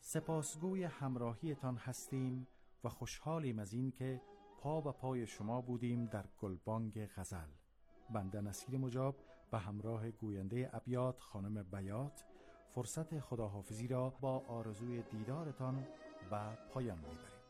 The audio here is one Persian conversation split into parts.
سپاسگوی همراهیتان هستیم و خوشحالیم از این که پا به پای شما بودیم در گلبانگ غزل. بنده نصیر مجاب به همراه گوینده ابیات خانم بیات فرصت خداحافظی را با آرزوی دیدارتان به پایان میبریم.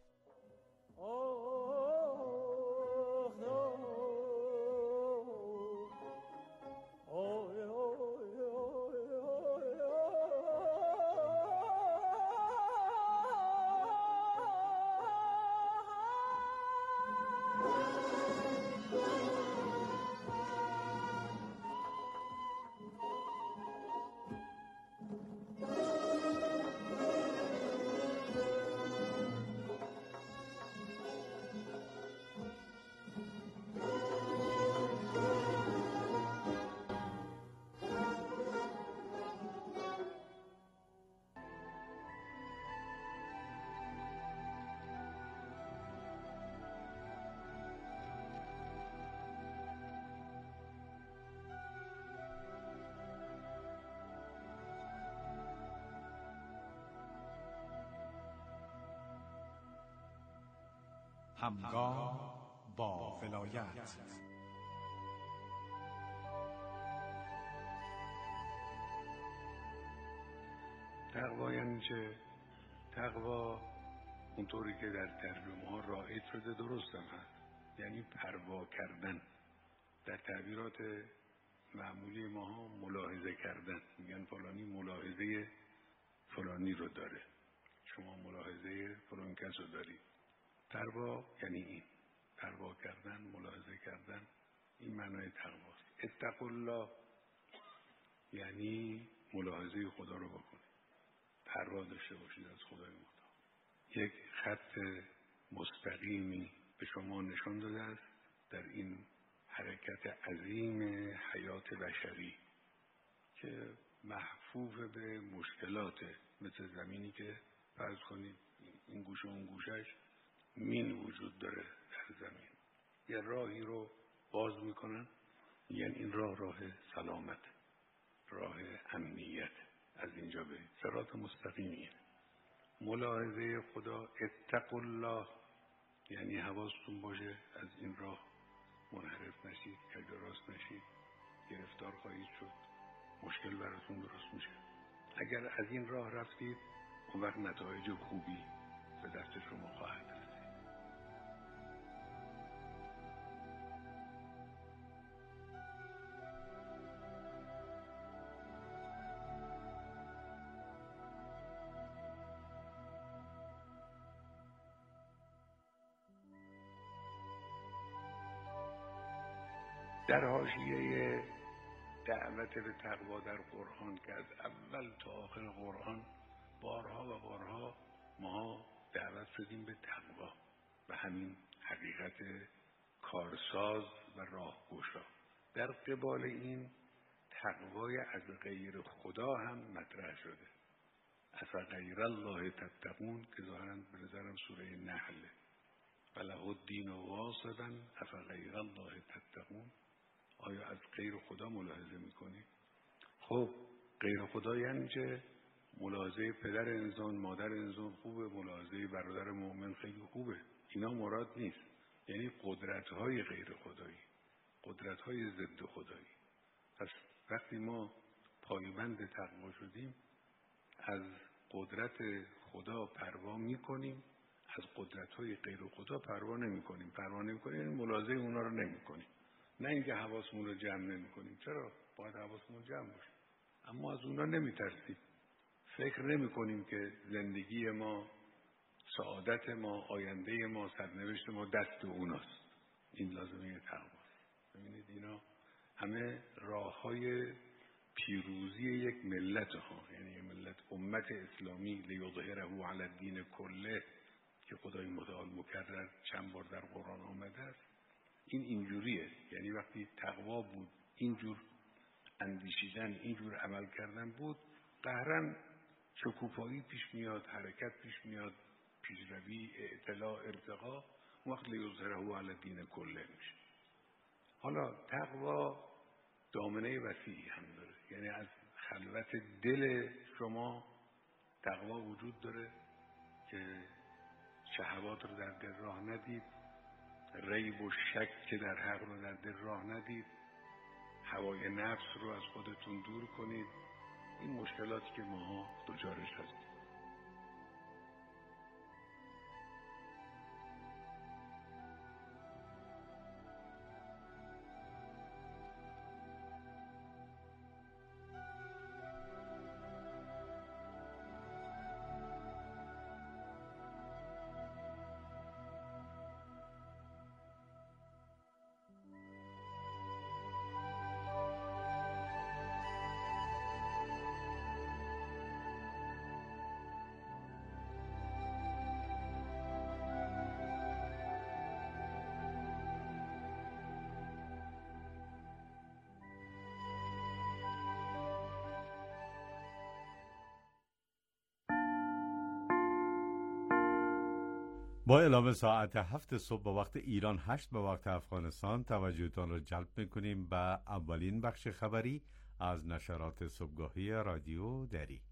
همگام با ولایت. تقوا یعنی چه؟ تقوا اونطوری که در ترجمه ها رایج شده درست هم هست، یعنی پروا کردن. در تعبیرات معمولی ماها ملاحظه کردن، میگن فلانی ملاحظه فلانی رو داره، شما ملاحظه فلان کس رو دارید. پروا یعنی این، پروا کردن، ملاحظه کردن، این معنای تقواست. اتقوا الله یعنی ملاحظه خدا رو بکنید، پروا داشته باشید از خدای متعال. یک خط مستقیمی به شما نشان داده است در این حرکت عظیم حیات بشری که محفوف به مشکلاته، مثل زمینی که فرض کنید این گوشه اون گوشش مین وجود داره در زمین، یه راهی رو باز میکنن، یعنی این راه سلامت، راه امنیت، از اینجا برید، صراط مستقیمیه. ملاحظه خدا، اتقوا الله یعنی حواستون باشه از این راه منحرف نشید، کج راست نشید، گرفتار خواهید شد، مشکل براتون درست میشه. اگر از این راه رفتید اون وقت نتایج خوبی به دست شما خواهد رسید. در حاشیه دعوت به تقوا در قرآن که از اول تا آخر قرآن بارها و بارها ما دعوت شدیم به تقوا، به همین حقیقت کارساز و راهگشا. در قبال این تقوای از غیر خدا هم مطرح شده. افغیر الله تتقون که ظاهراً به نظرم سوره نحل، وله الدین واصبا افغیر الله تتقون. آیا از غیر خدا ملاحظه میکنی؟ خب غیر خدا یعنی چه؟ ملاحظه پدر انسان، مادر انسان خوبه، ملاحظه برادر مؤمن خیلی خوبه، اینا مراد نیست. یعنی قدرت‌های غیر خدایی، قدرت‌های ضد خدایی. پس وقتی ما پایبند تقوا شدیم از قدرت خدا پروا میکنیم، از قدرت‌های غیر خدا پروا نمیکنیم. پروا نمیکنیم یعنی ملاحظه اونا رو نمیکنیم، نه اینکه حواسمون رو جمع نمی‌کنیم. چرا؟ باید حواسمون جمع باشه، اما از اونا نمی‌ترسیم. فکر نمی‌کنیم که زندگی ما، سعادت ما، آینده ما، سرنوشت ما دست اوناست. این لازمه تقواست. ببینید اینا همه راه‌های پیروزی یک ملت ها، یعنی ملت امت اسلامی، لیظهره علی الدین کله که خدای متعال مکرر چند بار در قرآن آمده است. این اینجوریه، یعنی وقتی تقوا بود، اینجور اندیشیدن، اینجور عمل کردن بود، قهرن شکوفایی پیش میاد، حرکت پیش میاد، پیشروی، اطلاع، ارتقا، وقت لیظهره علی الدین کله میشه. حالا تقوا دامنه وسیعی هم داره، یعنی از خلوت دل شما تقوا وجود داره که شهوات رو در دل راه ندید، ریب و شک در حق رو در دل راه ندید، هوای نفس رو از خودتون دور کنید. این مشکلاتی که ما دچارش هستیم. با اعلام ساعت 7 صبح به وقت ایران 8 به وقت افغانستان توجهتان را جلب می‌کنیم به اولین بخش خبری از نشرات صبحگاهی رادیو دری.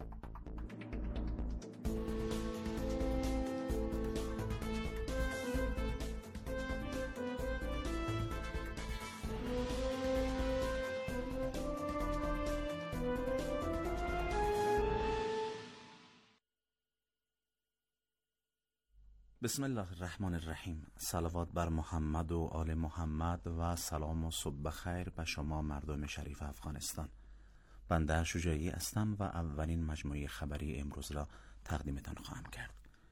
بسم الله الرحمن الرحیم. صلوات بر محمد و آل محمد و سلام و صبح بخیر به شما مردم شریف افغانستان. بنده شجاعی هستم و اولین مجموعه خبری امروز را تقدیمتان خواهم کرد.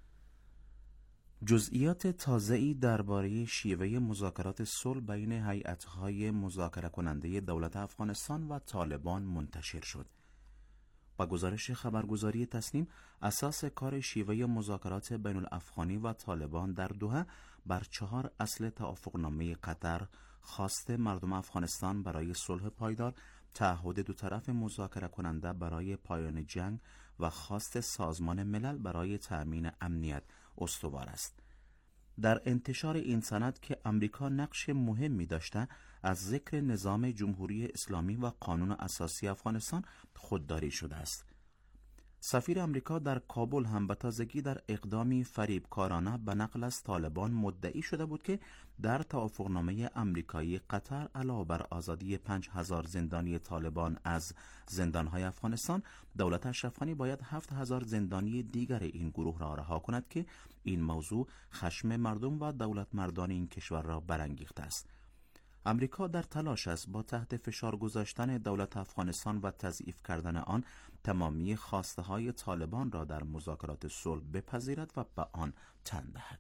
جزئیات تازه‌ای درباره شیوه مذاکرات صلح بین هیئت‌های مذاکره کننده دولت افغانستان و طالبان منتشر شد. با گزارش خبرگزاری تسنیم، اساس کار شیوه مذاکرات بین الافغانی و طالبان در دوحه بر 4 اصل توافقنامه قطر، خواست مردم افغانستان برای صلح پایدار، تعهد دو طرف مذاکره کننده برای پایان جنگ و خواست سازمان ملل برای تأمین امنیت استوار است. در انتشار این سند که امریکا نقش مهمی داشته، از ذکر نظام جمهوری اسلامی و قانون اساسی افغانستان خودداری شده است. سفیر امریکا در کابل هم به تازگی در اقدامی فریبکارانه به نقل از طالبان مدعی شده بود که در توافقنامه امریکایی قطر علاوه بر آزادی 5000 زندانی طالبان از زندانهای افغانستان، دولت اشرف غنی باید 7000 زندانی دیگر این گروه را رها کند که این موضوع خشم مردم و دولت مردان این کشور را برانگیخته است. امریکا در تلاش است با تحت فشار گذاشتن دولت افغانستان و تضعیف کردن آن تمامی خواسته های طالبان را در مذاکرات صلح بپذیرد و به آن تن دهد.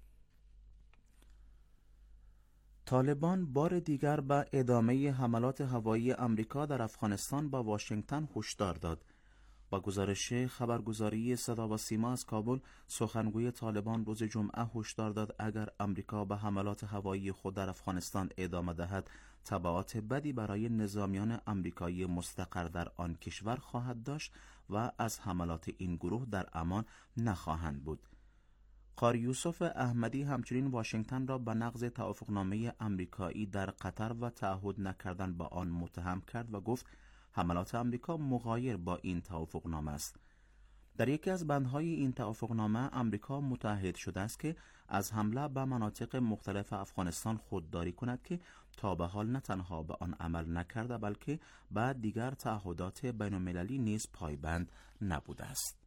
طالبان بار دیگر به ادامه حملات هوایی امریکا در افغانستان با واشنگتن هشدار داد. با گزارش خبرگزاری صدا و سیما از کابل، سخنگوی طالبان روز جمعه هشدار داد اگر امریکا به حملات هوایی خود در افغانستان ادامه دهد، تبعات بدی برای نظامیان امریکایی مستقر در آن کشور خواهد داشت و از حملات این گروه در امان نخواهند بود. قاری یوسف احمدی همچنین واشنگتن را به نقض توافقنامه امریکایی در قطر و تعهد نکردن با آن متهم کرد و گفت حملات امریکا مغایر با این توافقنامه است. در یکی از بندهای این توافقنامه امریکا متعهد شده است که از حمله به مناطق مختلف افغانستان خودداری کند که تا به حال نه تنها به آن عمل نکرده بلکه به دیگر تعهدات بین المللی نیز پایبند نبوده است.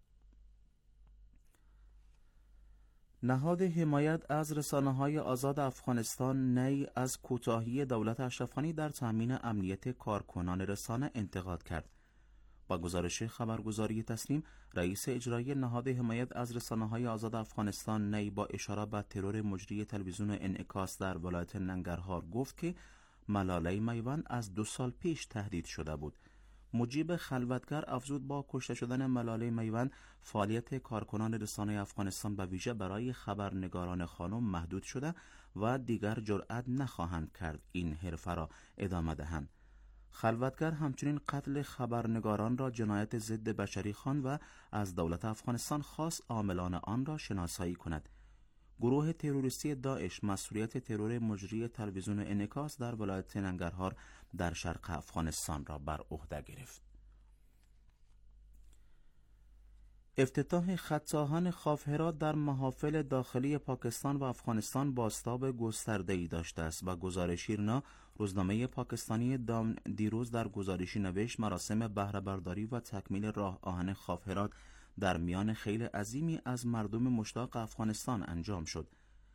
نهاد حمایت از رسانه‌های آزاد افغانستان نی از کوتاهی دولت اشرف غنی در تامین امنیت کارکنان رسانه انتقاد کرد. با گزارش خبرگزاری تسنیم، رئیس اجرایی نهاد حمایت از رسانه‌های آزاد افغانستان نی با اشاره به ترور مجری تلویزیون انعکاس در ولایت ننگرهار گفت که ملاله میوند از 2 سال پیش تهدید شده بود. مجیب خلوتگر افزود با کشته شدن ملاله میوند، فعالیت کارکنان رسانه افغانستان به ویژه برای خبرنگاران خانم محدود شده و دیگر جرأت نخواهند کرد این حرفه را ادامه دهند. خلوتگر همچنین قتل خبرنگاران را جنایت ضد بشری خواند و از دولت افغانستان خواست عاملان آن را شناسایی کند. گروه تروریستی داعش مسئولیت ترور مجری تلویزیون انعکاس در ولایت ننگرهار در شرق افغانستان را بر عهده گرفت. افتتاح خط آهن خاف هرات در محافل داخلی پاکستان و افغانستان بازتاب گسترده‌ای داشته است و گزارش ایرنا روزنامه پاکستانی دام دیروز در گزارشی نوشت مراسم بهره برداری و تکمیل راه آهن خاف هرات در میان خیل عظیمی از مردم مشتاق افغانستان انجام شد.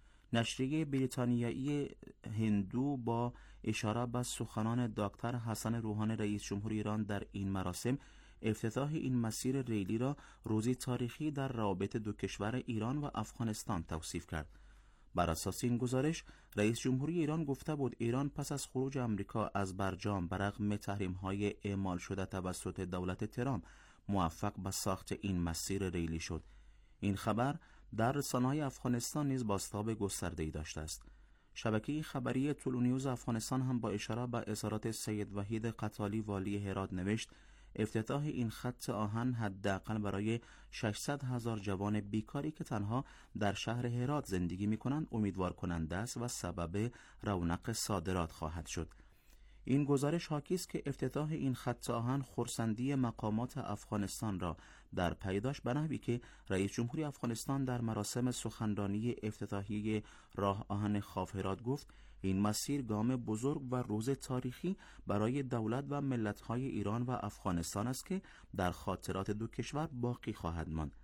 نشریه بریتانیایی هندو با اشاره به سخنان دکتر حسن روحانی رئیس جمهور ایران در این مراسم افتتاح این مسیر ریلی را روزی تاریخی در روابط دو کشور ایران و افغانستان توصیف کرد. بر اساس این گزارش رئیس جمهوری ایران گفته بود ایران پس از خروج آمریکا از برجام برغم تحریم‌های اعمال شده توسط دولت ترامپ موفق به ساخت این مسیر ریلی شد. این خبر در رسانه‌های افغانستان نیز بازتاب گسترده‌ای داشته است. شبکه خبری طلوع افغانستان هم با اشاره به اظهارات سید وحید قتالی والی هرات نوشت افتتاح این خط آهن حداقل برای 600,000 جوان بیکاری که تنها در شهر هرات زندگی می‌کنند امیدوار کننده است و سبب رونق صادرات خواهد شد. این گزارش حاکی است که افتتاح این خط آهن خرسندی مقامات افغانستان را در پی داشت به نحوی که رئیس جمهوری افغانستان در مراسم سخنرانی افتتاحیه راه آهن خاف هرات گفت این مسیر گام بزرگ و روز تاریخی برای دولت و ملت‌های ایران و افغانستان است که در خاطرات دو کشور باقی خواهد ماند.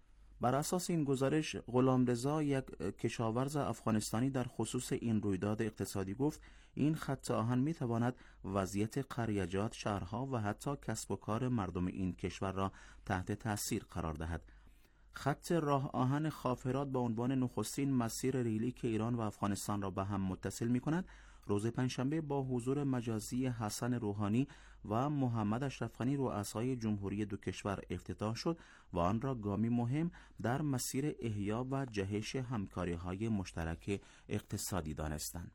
بر اساس این گزارش غلامرضا یک کشاورز افغانستانی در خصوص این رویداد اقتصادی گفت این خط آهن می‌تواند وضعیت قریه‌جات، شهرها و حتی کسب و کار مردم این کشور را تحت تأثیر قرار دهد. خط راه آهن خاف هرات با عنوان نخستین مسیر ریلی که ایران و افغانستان را به هم متصل می‌کند روز پنجشنبه با حضور مجازی حسن روحانی و محمد اشرف غنی رؤسای جمهوری دو کشور افتتاح شد و آن را گامی مهم در مسیر احیا و جهش همکاری‌های مشترک اقتصادی دانستند.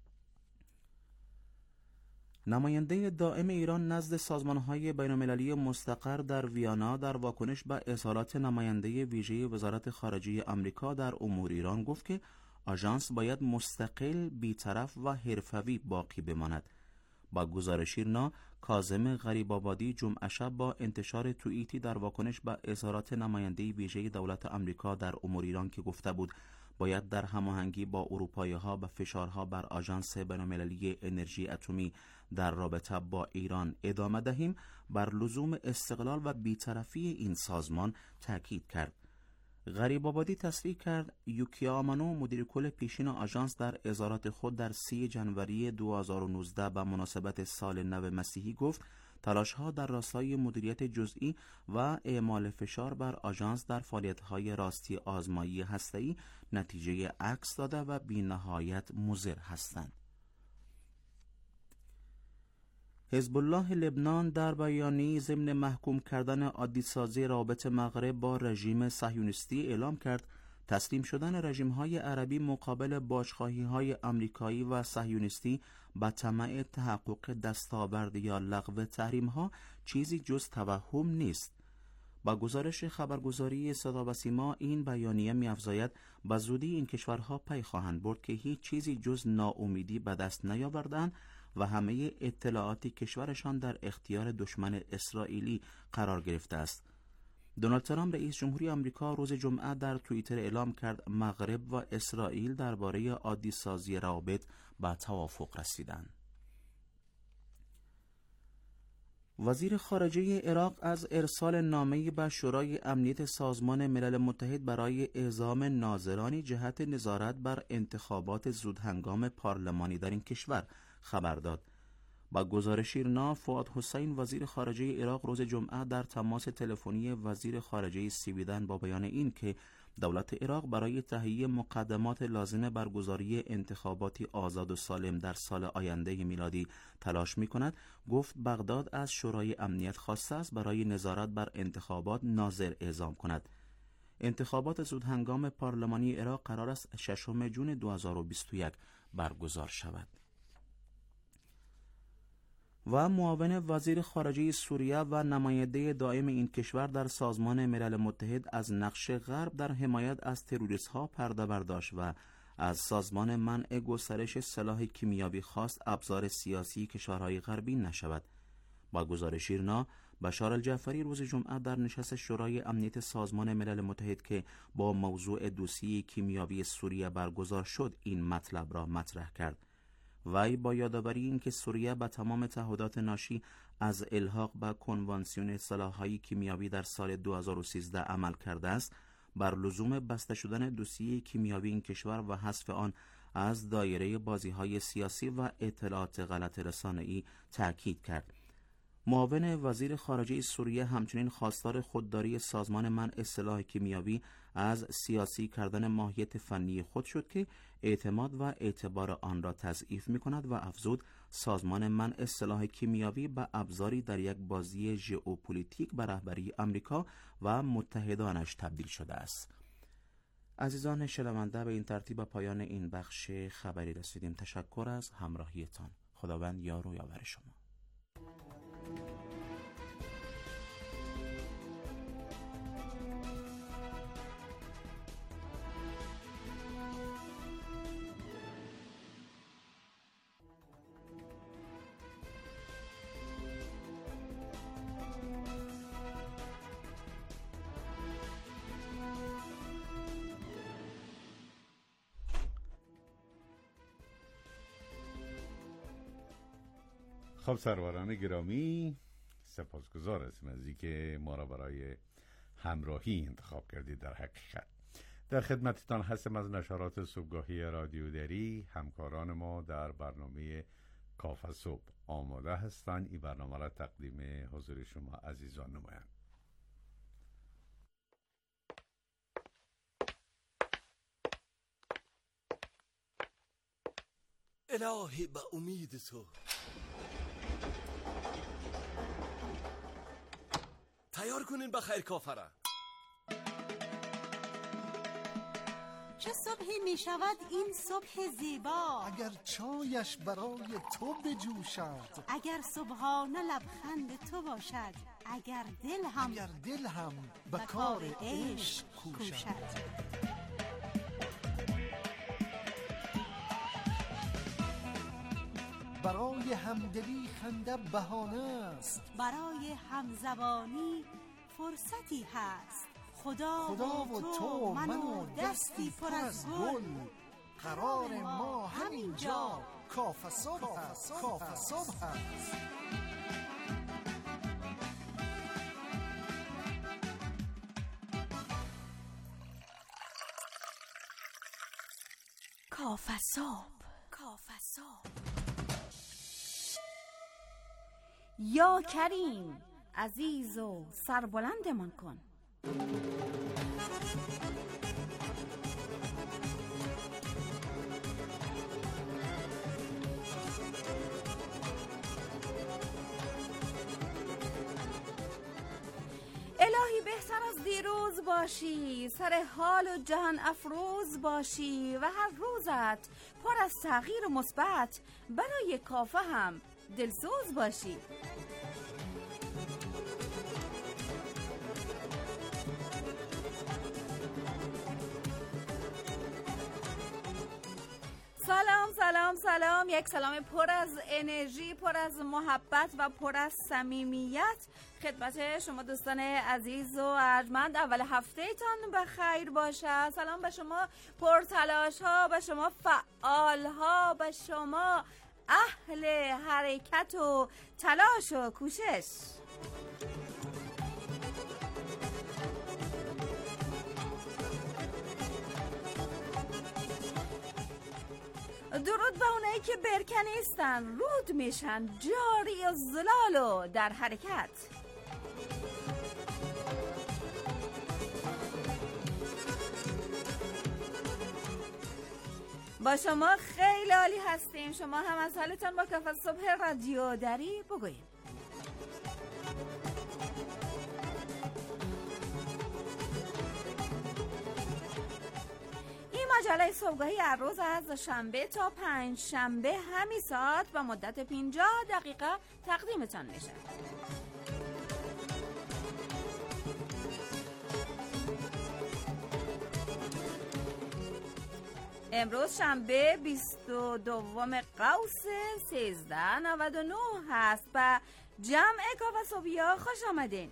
نماینده دائم ایران نزد سازمان‌های بین‌المللی مستقر در ویانا در واکنش به اظهارات نماینده ویژه وزارت خارجه آمریکا در امور ایران گفت که آژانس باید مستقل، بی‌طرف و حرفه‌ای باقی بماند. با گزارش ایرنا کاظم غریب‌آبادی جمعه شب با انتشار توییتی در واکنش به اظهارات نماینده ویژه دولت آمریکا در امور ایران که گفته بود باید در هماهنگی با اروپایی‌ها به فشارها بر آژانس بین‌المللی انرژی اتمی در رابطه با ایران ادامه دهیم، بر لزوم استقلال و بی‌طرفی این سازمان تاکید کرد. غریب‌آبادی تصریح کرد یوکیا آمانو مدیر کل پیشین آژانس در اظهارات خود در 3 جنوری 2019 به مناسبت سال نو مسیحی گفت تلاش‌ها در راستای مدیریت جزئی و اعمال فشار بر آژانس در فعالیت‌های راستی آزمایی هسته‌ای نتیجه عکس داده و بی‌نهایت مضر هستند. حزب الله لبنان در بیانیه‌ای ضمن محکوم کردن عادی‌سازی روابط مغرب با رژیم صهیونیستی اعلام کرد تسلیم شدن رژیم‌های عربی مقابل بازخواهی‌های آمریکایی و صهیونیستی به طمع تحقق دستاورد یا لغو تحریم‌ها چیزی جز توهم نیست. با گزارش خبرگزاری صدا و سیما این بیانیه می‌افزاید به زودی این کشورها پی خواهند برد که هیچ چیزی جز ناامیدی به دست نیاوردند و همه اطلاعاتی کشورشان در اختیار دشمن اسرائیلی قرار گرفته است. دونالد ترامپ رئیس جمهوری آمریکا روز جمعه در توییتر اعلام کرد مغرب و اسرائیل درباره عادی‌سازی روابط به توافق رسیدند. وزیر خارجه عراق از ارسال نامه‌ای به شورای امنیت سازمان ملل متحد برای اعزام ناظرانی جهت نظارت بر انتخابات زودهنگام پارلمانی در این کشور خبر داد. با گزارش ایرنا فؤاد حسین وزیر خارجه عراق روز جمعه در تماس تلفنی وزیر خارجه سویدن با بیان این که دولت عراق برای تهیه مقدمات لازم برگزاری انتخاباتی آزاد و سالم در سال آینده میلادی تلاش می‌کند، گفت بغداد از شورای امنیت خواسته است برای نظارت بر انتخابات ناظر اعزام کند. انتخابات زودهنگام پارلمانی عراق قرار است 6 جون 2021 برگزار شود. و معاون وزیر خارجه سوریه و نماینده دائم این کشور در سازمان ملل متحد از نقش غرب در حمایت از تروریست‌ها پرده برداشت و از سازمان منع گسترش سلاح کیمیایی خواست ابزار سیاسی کشورهای غربی نشود. با گزارش ایرنا، بشار الجعفری روز جمعه در نشست شورای امنیت سازمان ملل متحد که با موضوع دوسیه کیمیاوی سوریه برگزار شد این مطلب را مطرح کرد. وی با یادآوری اینکه سوریه با تمام تعهدات ناشی از الحاق به کنوانسیون سلاح‌های کیمیاوی در سال 2013 عمل کرده است، بر لزوم بسته شدن دوسیه کیمیاوی این کشور و حذف آن از دایره بازی‌های سیاسی و اطلاعات غلط رسانه‌ای تاکید کرد. معاون وزیر خارجه سوریه همچنین خواستار خودداری سازمان منع سلاح کیمیاوی از سیاسی کردن ماهیت فنی خود شد که اعتماد و اعتبار آن را تضعیف می‌کند و افزود سازمان منع سلاح کیمیاوی به ابزاری در یک بازی ژئوپلیتیک به رهبری آمریکا و متحدانش تبدیل شده است. عزیزان شنونده، به این ترتیب پایان این بخش خبری رسیدیم. تشکر از همراهیتان. خداوند یار و یاور شما. خب سروران گرامی، سپاسگزار هستیم از اینکه ما را برای همراهی انتخاب کردید. در حقیقت در خدمتتان هستم از نشرات صبحگاهی رادیو دری. همکاران ما در برنامه کافه صبح آماده هستند این برنامه را تقدیم حضور شما عزیزان نمایند. الهی به امید تو تیار کنین بخیر کافره. چه صبحی می شود این صبح زیبا، اگر چایش برای تو بجوشد، اگر صبحانه لبخند تو باشد، اگر دل هم به کار عشق کوشد. برای همدلی خنده بهانه است، برای همزبانی فرصتی هست. خدا و تو من و دستی پر از گل، قرار ما همینجا کافه صبح هست. کافه صبح. یا کریم عزیز و سربلندمان کن. الهی بهتر از دیروز باشی، سر حال و جهان افروز باشی و هر روزت پر از تغییر مثبت، برای کافه هم دلسوز باشی. سلام، یک سلام پر از انرژی، پر از محبت و پر از صمیمیت خدمت شما دوستان عزیز و ارجمند. اول هفته تان بخیر باشه. سلام به شما پرتلاش ها، به شما فعال ها، به شما اهل حرکت و تلاش و کوشش. درود به اونایی که برکه نیستن، رود میشن، جاری و زلال و در حرکت. با شما خیلی عالی هستیم. شما هم از حالتان با کافه صبح رادیو دری بگوید. مجله صبحگاهی هر روز از شنبه تا پنج شنبه همین ساعت و مدت 50 دقیقه تقدیمتان میشه. امروز شنبه 22 قوس 1399 هست و جمع کافه‌صبحی‌ها خوش آمدین.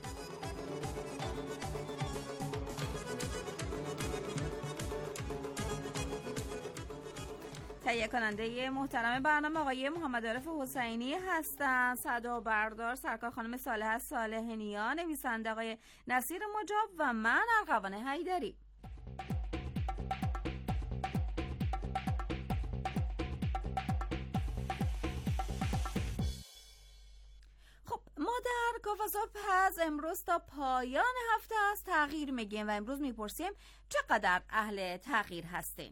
تهیه کننده محترم برنامه آقای محمد عارف حسینی هستند. صدا بردار سرکار خانم صالحه صالح‌نیا، نویسنده آقای نصیر مجاب و من ارغوان حیدری. خب ما در کافه صبح از امروز تا پایان هفته از تغییر میگیم و امروز میپرسیم چقدر اهل تغییر هستین؟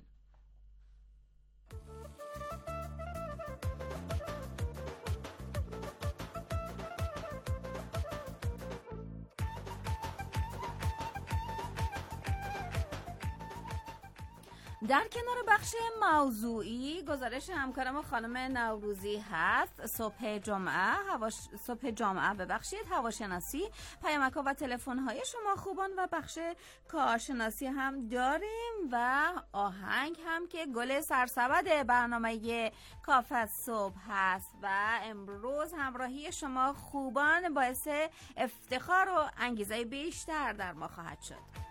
در کنار بخش موضوعی گزارش همکارم خانم نوروزی هست. صبح جمعه ببخشید هواشناسی، پیامک‌ها و تلفن‌های شما خوبان و بخش کارشناسی هم داریم و آهنگ هم که گل سرسبد برنامه کافه صبح هست و امروز همراهی شما خوبان باعث افتخار و انگیزه بیشتر در ما خواهد شد.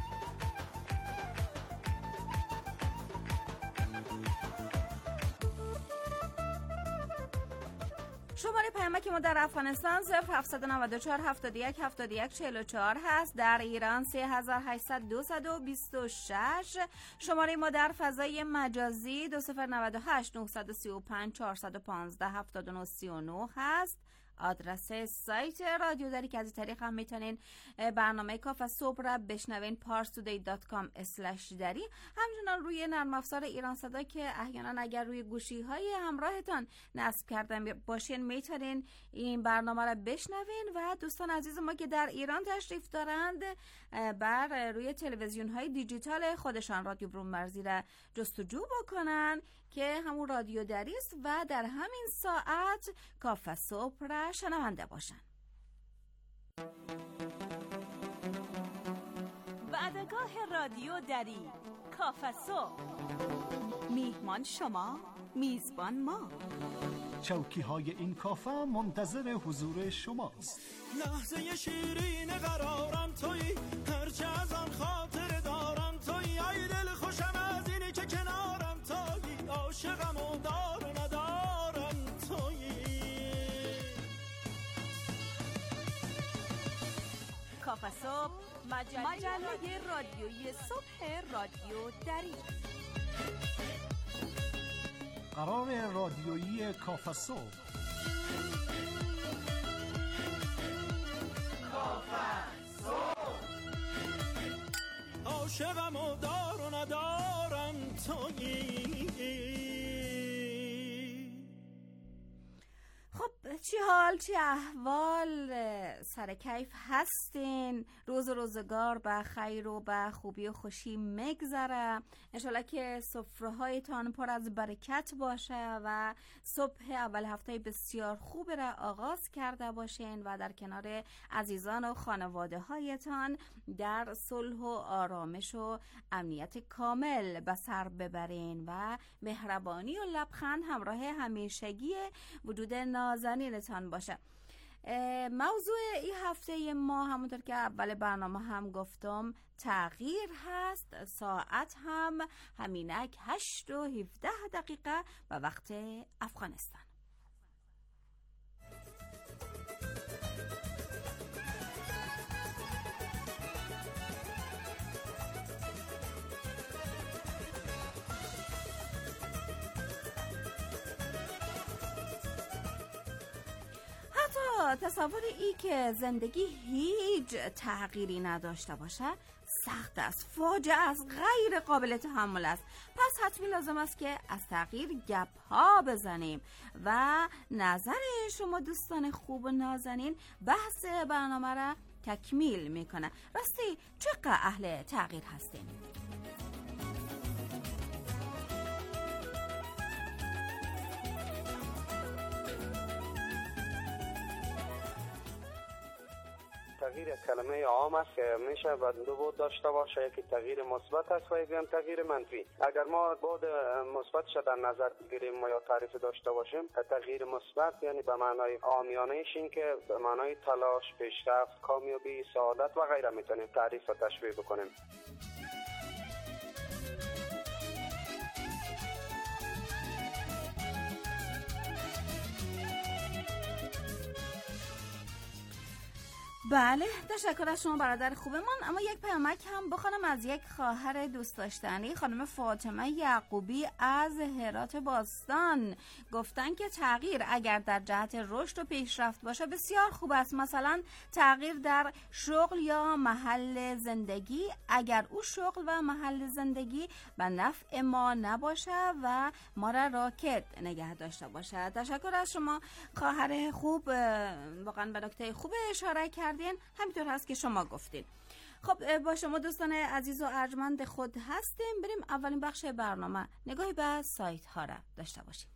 شماره پیامک ما در افغانستان 0794 71 71 44 هست. در ایران 3800 226. شماره ما در فضای مجازی 2098 935 415 79 39 هست. آدرس سایت رادیو داری که از این طریق هم میتونین برنامه کافه صبح را بشنوین parstoday.com/dari. همچنان روی نرم افزار ایران صدا که احیانا اگر روی گوشی های همراهتان نصب کردن باشین میتونین این برنامه را بشنوین و دوستان عزیز ما که در ایران تشریف دارند بر روی تلویزیون های دیجیتال خودشان رادیو برونمرزی را جستجو بکنن که همون رادیو دری است و در همین ساعت کافه صبح را شنونده باشن. وعدگاه رادیو دری، کافه صبح. میهمان شما، میزبان ما. چوکی های این کافه منتظر حضور شماست. لحظه شیرین قرارم تویی، هرچه از آن خاطر دارم تویی. ای دل خوشم از اینی که کنارم تویی، عاشقم و دار ندارم تویی. کافه صبح، مجله رادیویی صبح رادیو دری. قرار رادیویی کافه صبح. کافه صبح. عاشقم و دار و ندارم تویی. خب چی حال، چی احوال، سر کیف هستین؟ روز روزگار به خیر و به خوبی و خوشی مگذره. انشالله که سفرهایتان پر از برکت باشه و صبح اول هفته بسیار خوب را آغاز کرده باشین و در کنار عزیزان و خانواده هایتان در صلح و آرامش و امنیت کامل به سر ببرین و مهربانی و لبخند همراه همیشگی وجود نازنینتان باشه. موضوع این هفته ما همونطور که اول برنامه هم گفتم تغییر هست. ساعت هم همینک 8:17 به وقت افغانستان. تصور ای که زندگی هیچ تغییری نداشته باشه سخت است، فاجعه است، غیر قابل تحمل است. پس حتمی لازم است که از تغییر گپ ها بزنیم و نظر شما دوستان خوب و نازنین بحث برنامه را تکمیل میکنه. راستی چقدر اهل تغییر هستین؟ تغییر کلمه عام است که میشه به دو بود داشته باشه، یکی تغییر مثبت است و یکی هم تغییر منفی. اگر ما بود مثبتش در نظر بگیریم یا تعریف داشته باشیم، تغییر مثبت یعنی به معنای عامیانه‌اش این که به معنای تلاش، پیشرفت، کامیابی، سعادت و غیره میتونیم تعریف و تشبیه بکنیم. بله، تشکر از شما برادر خوبمان. اما یک پیامک هم بخوانم از یک خواهر دوست داشتنی، خانم فاطمه یعقوبی از هرات باستان. گفتن که تغییر اگر در جهت رشد و پیشرفت باشه بسیار خوب است، مثلا تغییر در شغل یا محل زندگی، اگر او شغل و محل زندگی به نفع ما نباشه و ما را راکد نگه داشته باشه. تشکر از شما خواهر خوب، واقعا به نکته خوب اشاره کردین، همینطور هست که شما گفتین. خب با شما دوستان عزیز و ارجمند خود هستیم. بریم اولین بخش برنامه نگاهی به سایت ها را داشته باشیم.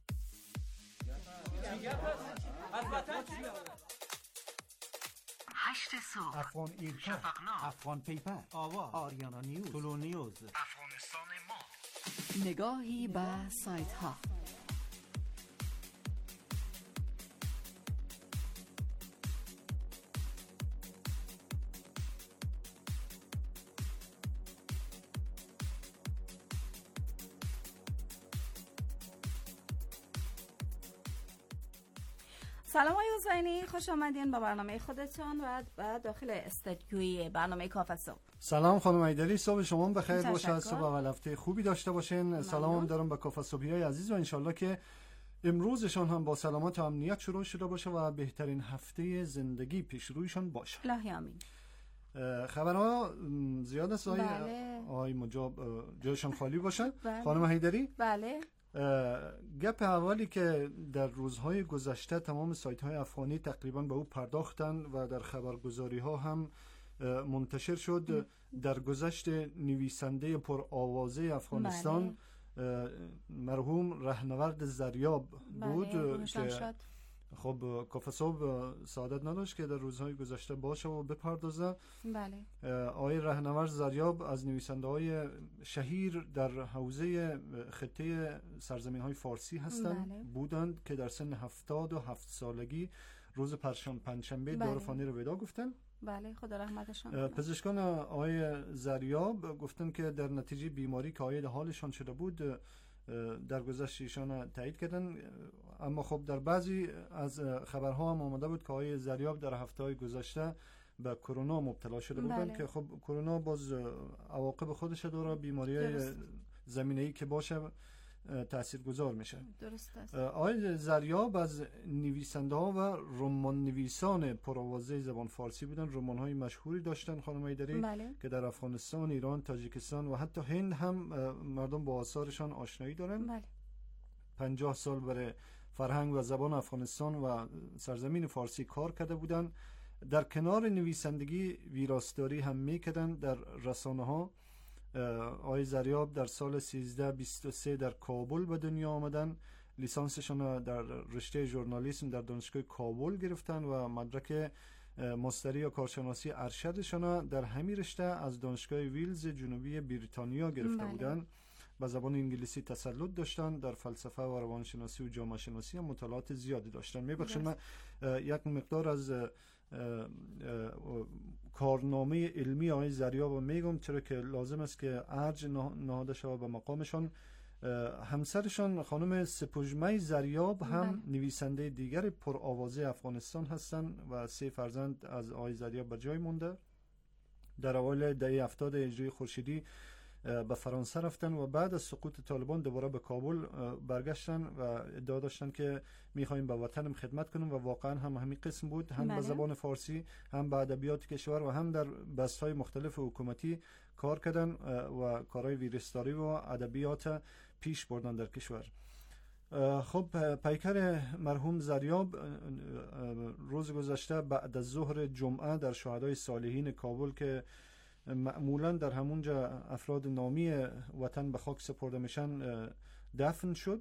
8 صبح، افغان ایرکا، افغان پیپر، آوا، آریانا نیوز، طلو نیوز، افغانستان ما. نگاهی به سایت ها. سلام آقای حسینی، خوش آمدین با برنامه خودتون و داخل استودیوی برنامه کافه صبح. سلام خانم ایدری، صبح شما بخیر باشه، صبح اول هفته خوبی داشته باشین. سلام دارم به کافه صبحیای عزیز و انشالله که امروزشان هم با سلامت و امنیت شروع شده باشه و بهترین هفته زندگی پیش رویشان باشه. الهی آمین. خبرها زیاد است آقای مجاب جایشان خالی باشه. خانم ایدری، بله. گپ اولی که در روزهای گذشته تمام سایت های افغانی تقریبا به او پرداختن و در خبرگزاری ها هم منتشر شد، در گذشت نویسنده پر آوازه افغانستان مرحوم رهنورد زریاب بود که خب کافه صبح سعادت نداشت که در روزهای گذشته باشه و بپردازه. بله. آقای رهنورد زریاب از نویسنده های شهیر در حوزه خطه سرزمین های فارسی هستند. بودند که در سن 77 سالگی روز پنجشنبه دار فانی رو ودا گفتن. بله، خدا رحمتشان. پزشکان آقای زریاب گفتن که در نتیجه بیماری که عاید حالشان شده بود در گذشت ایشان تایید کردن، اما خب در بعضی از خبرها هم آمده بود که آقای زریاب در هفته‌های گذشته به کرونا مبتلا شده بودن که خب کرونا باز عواقب خودش داره، بیماری زمینه‌ای که باشه تاثیرگذار میشه. درست است. آقای زریاب از نویسنده ها و رمان نویسان پرآوازه زبان فارسی بودن، رمان های مشهوری داشتن خانم ایدری که در افغانستان، ایران، تاجیکستان و حتی هند هم مردم با آثارشان آشنایی دارن. 50 سال برای فرهنگ و زبان افغانستان و سرزمین فارسی کار کرده بودن. در کنار نویسندگی ویراستاری هم میکردن در رسانه ها. آقای زریاب در سال 1323 در کابل به دنیا آمدن. لیسانسشون در رشته ژورنالیسم در دانشگاه کابل گرفتن و مدرک ماستری یا کارشناسی ارشدشون در همین رشته از دانشگاه ویلز جنوبی بریتانیا گرفته بودن. به زبان انگلیسی تسلط داشتن، در فلسفه و روانشناسی و جامعه شناسی هم مطالعات زیادی داشتن. میبخشید من یک مقدار از کارنامه علمی آقای زریاب رو میگم، چرا که لازم است که ارج نهاده شود به مقامشان. همسرشان خانم سپوژمه زریاب هم نویسنده دیگر پرآوازه افغانستان هستند و 3 فرزند از آقای زریاب به جای مونده. در اوایل دهه 70 هجری خورشیدی به فرانسه رفتن و بعد از سقوط طالبان دوباره به کابل برگشتن و ادعا داشتن که میخوایم به وطنم خدمت کنیم و واقعا هم همین قسم بود، هم به زبان فارسی، هم به ادبیات کشور و هم در بست‌های مختلف حکومتی کار کردن و کارهای ویراستاری و ادبیات پیش بردن در کشور. خب پیکر مرحوم زریاب روز گذشته بعد از ظهر جمعه در شهدای صالحین کابل که معمولا در همونجا افراد نامی وطن به خاک سپرده میشن دفن شد.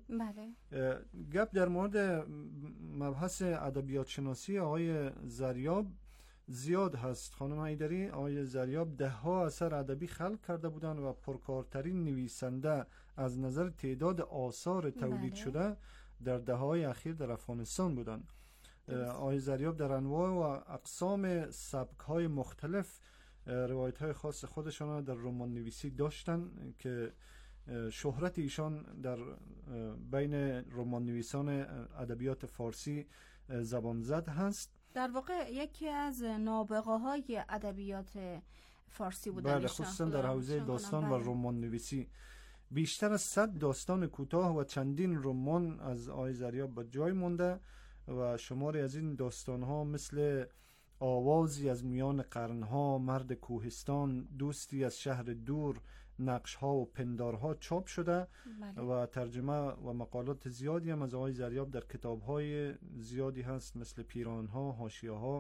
گپ در مورد مبحث ادبیات شناسی آقای زریاب زیاد هست. خانم حیدری، آقای زریاب ده ها اثر ادبی خلق کرده بودند و پرکارترین نویسنده از نظر تعداد آثار تولید شده در دهه‌های اخیر در افغانستان بودند. آقای زریاب در انواع و اقسام سبک‌های مختلف روایت‌های خاص خودشان در رمان نویسی داشتن که شهرت ایشان در بین رمان نویسان ادبیات فارسی زبان زد هست. در واقع یکی از نابغه‌های ادبیات فارسی بودن. بله، خصوصا در حوزه داستان و رمان نویسی. بیشتر از 100 داستان کوتاه و چندین رمان از آقای زریاب به جای مونده و شماری از این داستان‌ها مثل آوازی از میان قرنها، مرد کوهستان، دوستی از شهر دور، نقش‌ها و پندارها چاپ شده. بله. و ترجمه و مقالات زیادی هم از آقای زریاب در کتاب‌های زیادی هست مثل پیران‌ها، حاشیه‌ها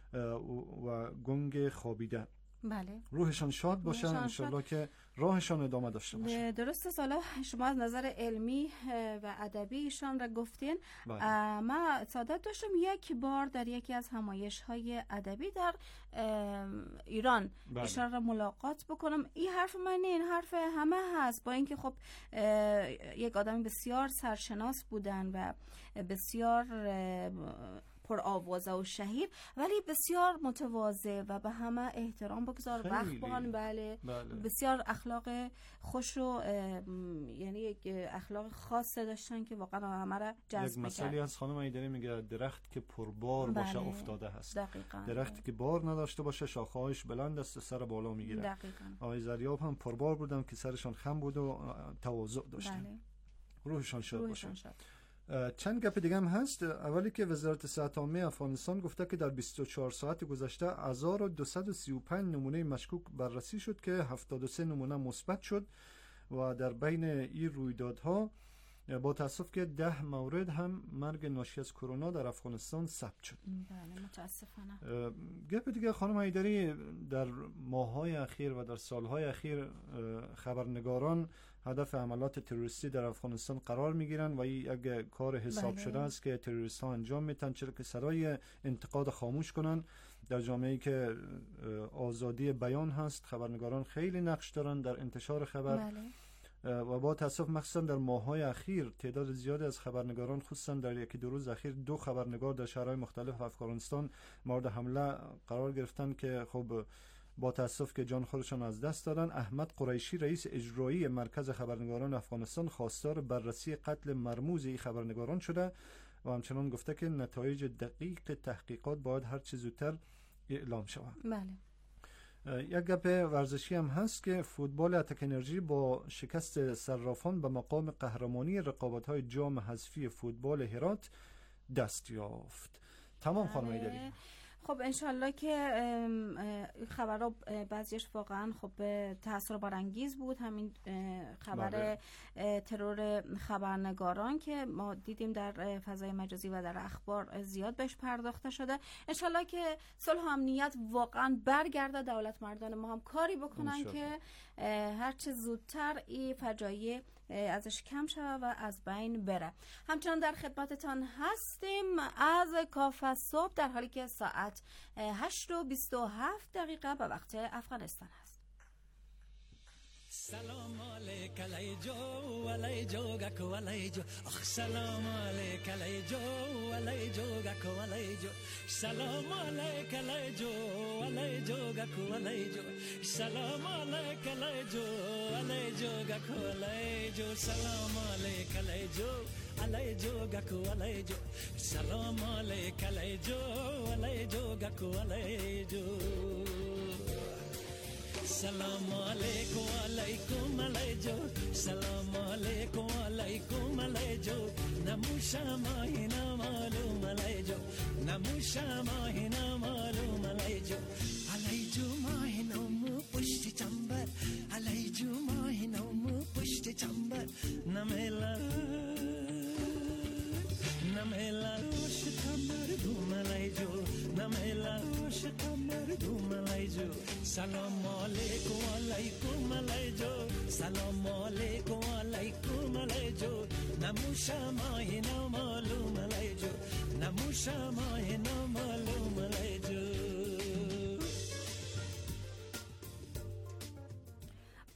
و گنگ خوابیده. بله. روحشان شاد باشن، انشالله که راهشان ادامه داشته باشه. درسته. سالا شما از نظر علمی و ادبی ایشان را گفتین. بله. من سعادت داشتم یک بار در یکی از همایش‌های ادبی در ایران ایشان را ملاقات بکنم. این حرف من این حرف همه هست، با اینکه خب یک آدم بسیار سرشناس بودن و بسیار پر آوازه و شهیر، ولی بسیار متواضع و به همه احترام بگذار، وقت بخوان. بله. بسیار اخلاق خوش و یعنی یک اخلاق خاص داشتن که واقعا همه را جذب یک مسئله از خانم حیدری میگه درخت که پربار باشه افتاده هست. دقیقاً. درختی که بار نداشته باشه شاخه‌هاش بلند است، سر بالا میگیره. دقیقاً. آقای زریاب هم پربار بودن که سرشان خم بود و تواضع داشتن. بله. روحشان شاد باشه. چند گپ دیگه هم هست. اولی که وزارت صحت عامه افغانستان گفته که در 24 ساعت گذشته 1235 نمونه مشکوک بررسی شد که 73 نمونه مثبت شد و در بین این رویدادها با تاسف که 10 مورد هم مرگ ناشی از کرونا در افغانستان ثبت شد. بله، متاسفانه. گپ دیگه خانم حیدری، در ماه‌های اخیر و در سال‌های اخیر خبرنگاران هدف عملات تروریستی در افغانستان قرار میگیرن و این اگه کار حساب شده است که تروریست ها انجام میتن، چرا که سرای انتقاد خاموش کنن. در جامعه‌ای که آزادی بیان هست خبرنگاران خیلی نقش دارن در انتشار خبر. بله. و با تاسف مخصوصا در ماه‌های اخیر تعداد زیادی از خبرنگاران، خصوصا در یکی دو روز اخیر 2 خبرنگار در شهرهای مختلف افغانستان مورد حمله قرار گرفتن که خب با تاسف که جان خودشان از دست دادن. احمد قریشی رئیس اجرایی مرکز خبرنگاران افغانستان خواستار بررسی قتل مرموز این خبرنگاران شده و همچنان گفته که نتایج دقیق تحقیقات باید هر چه زودتر اعلام شود. بله. یک گپ ورزشی هم هست که فوتبال اتک انرژی با شکست صرافان به مقام قهرمانی رقابت‌های جام حذفی فوتبال هرات دست یافت. تمام خانم حیدری. خب انشالله که خبرها بعضیش واقعا خب تأثیر برانگیز بود. همین خبر ترور خبرنگاران که ما دیدیم در فضای مجازی و در اخبار زیاد بهش پرداخته شده. انشالله که صلح و امنیت واقعا برگرده، دولت مردان ما هم کاری بکنن که هرچه زودتر این فجایع ازش کم شود و از بین بره. همچنان در خدمتتان هستیم از کافه صبح، در حالی که ساعت 8:27 به وقت افغانستان است. سلام علیک علی جو علی جو گکو علی جو اخ سلام علیک علی جو علی جو گکو علی جو سلام علیک علی جو علی جو گکو علی جو سلام علیک علی جو علی جو گکو علی جو سلام علیک علی جو علی جو گکو علی جو سلام علیک علی جو علی جو گکو علی جو سلام علیکم علیکم علیجو سلام علیکم علیکم علیجو نموشا ماهینا معلوم علیجو نموشا ماهینا معلوم علیجو علیجو ماهینا مو پشت چنبر علیجو ماهینا مو پشت چنبر نمیلا شکمر دوم علیجو نمیلا شکمر دوم علیجو سلام علیکم علیکم علیجو سلام علیکم علیکم علیجو نموشا ماهینا معلوم علیجو نموشا ماهینا معلوم علیجو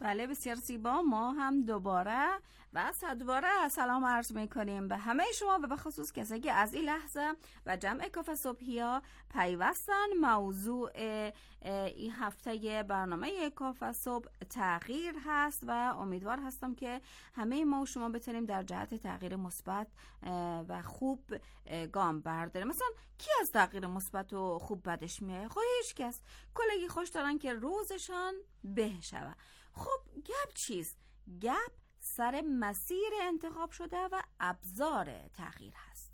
بله بسیار زیبا. ما هم دوباره و صدباره سلام عرض میکنیم به همه شما و به خصوص کسایی که از این لحظه و جمع کافه صبحیا پیوستن. موضوع این هفته برنامه کافه صبح تغییر هست و امیدوار هستم که همه ما و شما بتونیم در جهت تغییر مثبت و خوب گام برداریم. مثلا کی از تغییر مثبت و خوب بدش میاد؟ خب هیچ کس. کلگی خوش دارن که روزشان به شود. خب گپ چیست؟ گپ سر مسیر انتخاب شده و ابزار تغییر هست.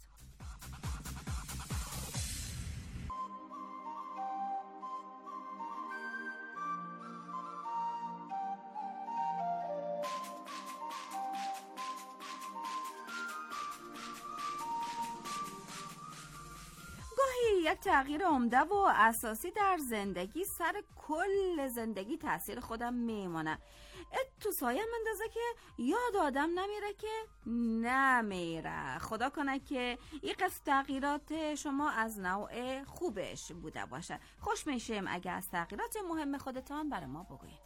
یک تغییر عمده و اساسی در زندگی سر کل زندگی تاثیر خودم میمونه. تو سایه مندازه که یاد آدم نمیره که نمیره. خدا کنه که این قسم تغییرات شما از نوع خوبش بوده باشه. خوش میشیم اگه از تغییرات مهم خودتان برای ما بگوین.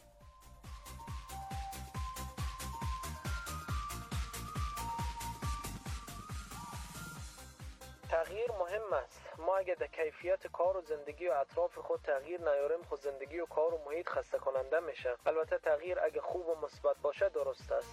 تغییر مهم است. ما اگه در کیفیت کار و زندگی و اطراف خود تغییر نیاریم خود زندگی و کار و محیط خسته کننده میشه. البته تغییر اگه خوب و مثبت باشه درست است.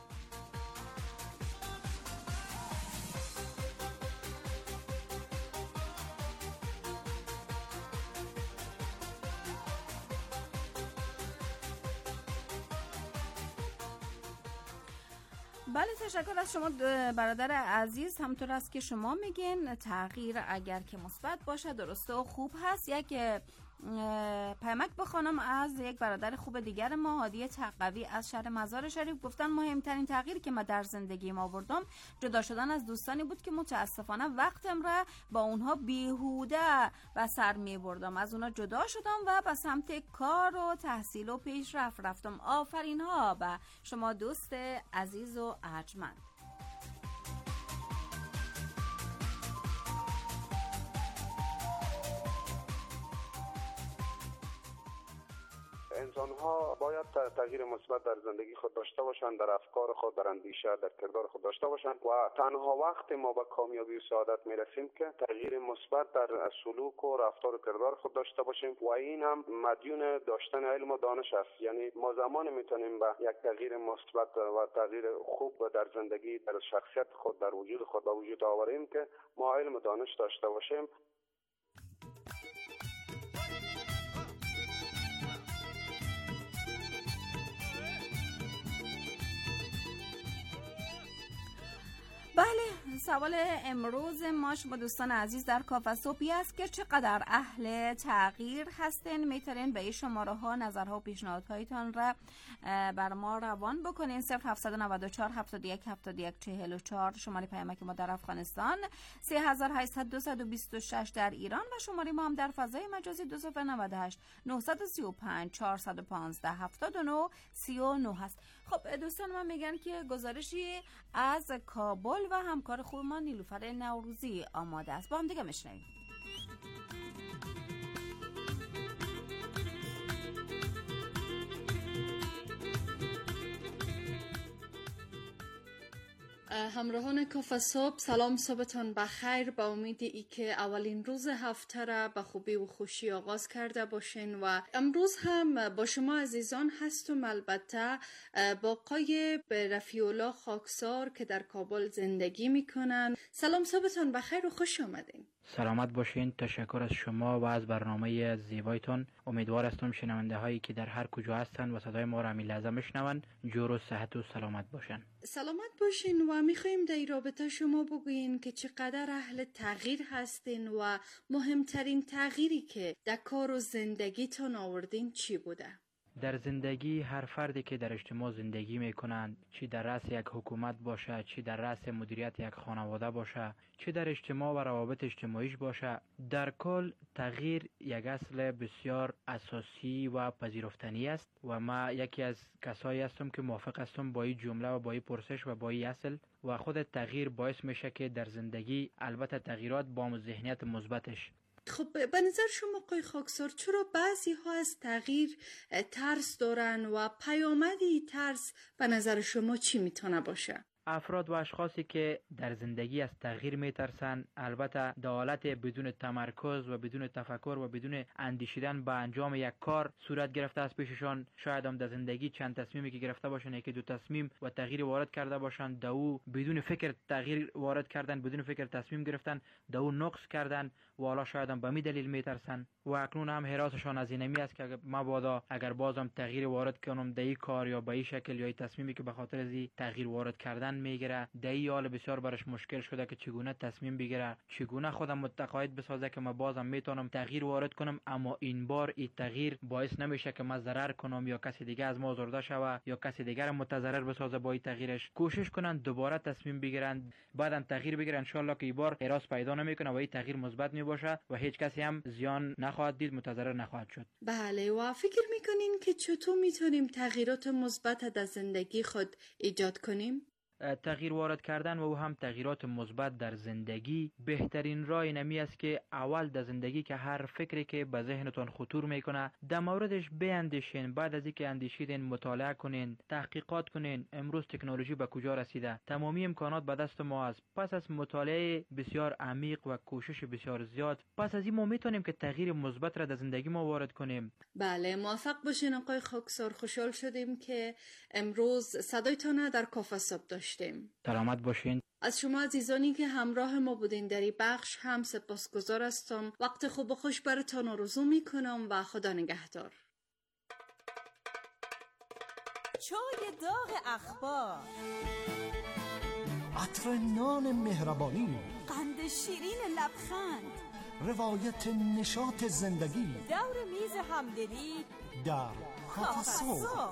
بله تشکر از شما برادر عزیز. همونطور است که شما میگین تغییر اگر که مثبت باشه درسته و خوب هست. یک پیامک بخونم از یک برادر خوب دیگر ما، هادی تقوی از شهر مزار شریف. گفتن مهمترین تغییری که من در زندگیم آوردم جدا شدن از دوستانی بود که متاسفانه وقتم را با اونها بیهوده و سر میبردم. از اونها جدا شدم و به سمت کار و تحصیل و پیشرفت رفتم. آفرین ها به شما دوست عزیز و ارجمند. انسان‌ها باید تغییر مثبت در زندگی خود داشته باشند، در افکار خود، در اندیشه، در کردار خود داشته باشند و تنها وقت ما به کامیابی و سعادت میرسیم که تغییر مثبت در سلوک و رفتار و کردار خود داشته باشیم و این هم مدیون داشتن علم و دانش است. یعنی ما زمانی میتونیم به یک تغییر مثبت و تغییر خوب در زندگی، در شخصیت خود، در وجود خود به وجود آوریم که ما علم و دانش داشته باشیم. بله، سوال امروز ما شما دوستان عزیز در کافه صبحی است که چقدر اهل تغییر هستین. میتونین به این شماره ها نظرها و پیشنهادهایتان را بر ما روان بکنین. 0794 71 71 44 شماره پیامک ما در افغانستان، 3800 در ایران و شماره ما هم در فضای مجازی 2098 935 415 79 39 هست. خب دوستان من میگن که گزارشی از کابل و همکار خوب ما نیلوفر نوروزی آماده است. با هم دیگه میشنویم. همراهان کافه صبح، سلام، صبحتان بخیر. با امید ای که اولین روز هفته را به خوبی و خوشی آغاز کرده باشین و امروز هم با شما عزیزان هستم، البته با آقای رفیع‌الله خاکسار که در کابل زندگی میکنن. سلام، صبحتان بخیر و خوش آمدین. سلامت باشین. تشکر از شما و از برنامه زیبایتون. امیدوار هستم شنونده هایی که در هر کجا هستن و صدای ما را همین لحظه میشنون جور و صحت و سلامت باشن. سلامت باشین و میخوایم در این رابطه شما بگوین که چقدر اهل تغییر هستین و مهمترین تغییری که در کار و زندگیتون آوردین چی بوده؟ در زندگی هر فردی که در اجتماع زندگی میکنند، چی در رأس یک حکومت باشه، چی در رأس مدیریت یک خانواده باشه، چی در اجتماع و روابط اجتماعیش باشه، در کل تغییر یک اصل بسیار اساسی و پذیرفتنی است و ما یکی از کسایی هستم که موافق هستم با این جمله و با این پرسش و با این اصل. و خود تغییر باعث میشه که در زندگی البته تغییرات با ذهنیت مثبتش خب به نظر شما آقای خاکسار چرا بعضی ها از تغییر ترس دارن و پیامدی ترس به نظر شما چی میتونه باشه؟ افراد و اشخاصی که در زندگی از تغییر میترسن، البته در حالت بدون تمرکز و بدون تفکر و بدون اندیشیدن به انجام یک کار صورت گرفته است پیششان. شاید هم در زندگی چند تصمیمی که گرفته باشن، یکی دو تصمیم و تغییر وارد کرده باشن، در او بدون فکر تغییر وارد کردن، بدون فکر تصمیم گرفتن، در او نقص کردن و حالا شاید هم به می دلیل میترسن و اکنون هم حراسشان از اینمی است که مبادا اگر بازم تغییر وارد کنم در این کار یا به این شکل یا این تصمیمی که به خاطر از تغییر وارد کردن میگیره، در این حال بسیار برش مشکل شده که چگونه تصمیم بگیره، چگونه خودم متقاعد بسازه که من بازم میتونم تغییر وارد کنم، اما این بار این تغییر باعث نمیشه که من ضرر کنم یا کسی دیگه از ما آزرده شوه یا کسی دیگر متضرر بسازه با این تغییرش. کوشش کنن دوباره تصمیم بگیرن، بعدم تغییر بگیرن، ان شاء الله که این بار هراس پیدا نمیکنه و این تغییر مثبت میباشه و هیچ کسی هم زیان نخواهد دید، متضرر نخواهد شد. بله، و فکر میکنین که چطور میتونیم تغییرات مثبت در زندگی خود ایجاد کنیم؟ تغییر وارد کردن و او هم تغییرات مثبت در زندگی، بهترین راه اینمی است که اول در زندگی که هر فکری که به ذهنتون خطور میکنه در موردش بیاندیشین، بعد از اینکه اندیشیدین مطالعه کنین، تحقیقات کنین. امروز تکنولوژی به کجا رسیده، تمامی امکانات به دست ما است. پس از مطالعه بسیار عمیق و کوشش بسیار زیاد، پس از این ما میتونیم که تغییر مثبت را در زندگی ما وارد کنیم. بله، موفق باشین آقای خاکسار. خوشحال شدیم که امروز صدایتان در کافه صبح داشتیم. سلامت باشین. از شما عزیزانی که همراه ما بودین در این بخش هم سپاسگزار هستم. وقت خوب و خوش براتون آرزو میکنم و خدا نگهدار. چای داغ اخبار، عطر نان مهربانی، قند شیرین لبخند، روایت نشاط زندگی، دور میز همدلی در کافه صبح.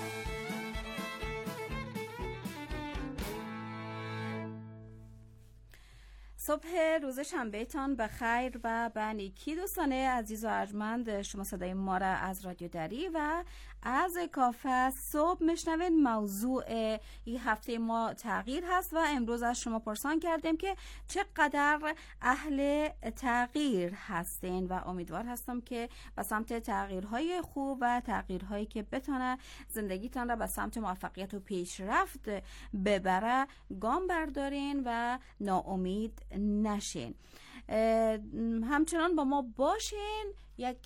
صبح روز شنبهتان به خیر و به نیکی. دوستان عزیز و ارجمند، شما صدای ما را از رادیو دری و از کافه صبح میشنوید. موضوع این هفته ما تغییر هست و امروز از شما پرسان کردیم که چقدر اهل تغییر هستین و امیدوار هستم که به سمت تغییرهای خوب و تغییرهایی که بتونه زندگیتان را به سمت موفقیت و پیشرفت ببره گام بردارین و ناامید نشین. همچنان با ما باشین. یک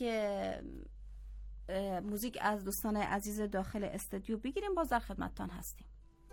موزیک از دوستان عزیز داخل استودیو بگیریم، باز در خدمتتان هستیم.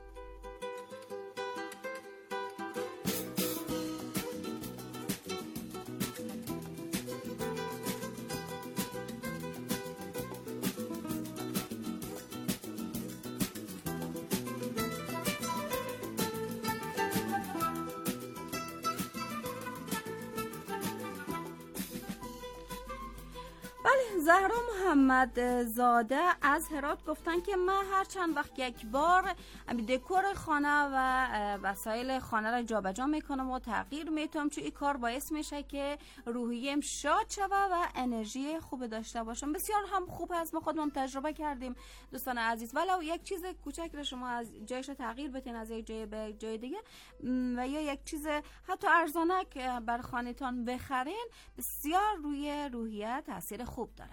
زهرا محمد زاده از هرات گفتن که من هر چند وقت یک بار دکور خانه و وسایل خانه را جابجا میکنم و تغییر میتونم، چون این کار باعث میشه که روحیم شاد شوه و انرژی خوب داشته باشم. بسیار هم خوب هست، ما خودمون تجربه کردیم دوستان عزیز. ولو یک چیز کوچک را شما از جایش تغییر بدین، از یک جای به جای دیگه، و یا یک چیز حتی ارزانک بر خانه‌تان بخرین، بسیار روی روحیه تاثیر خوب داره.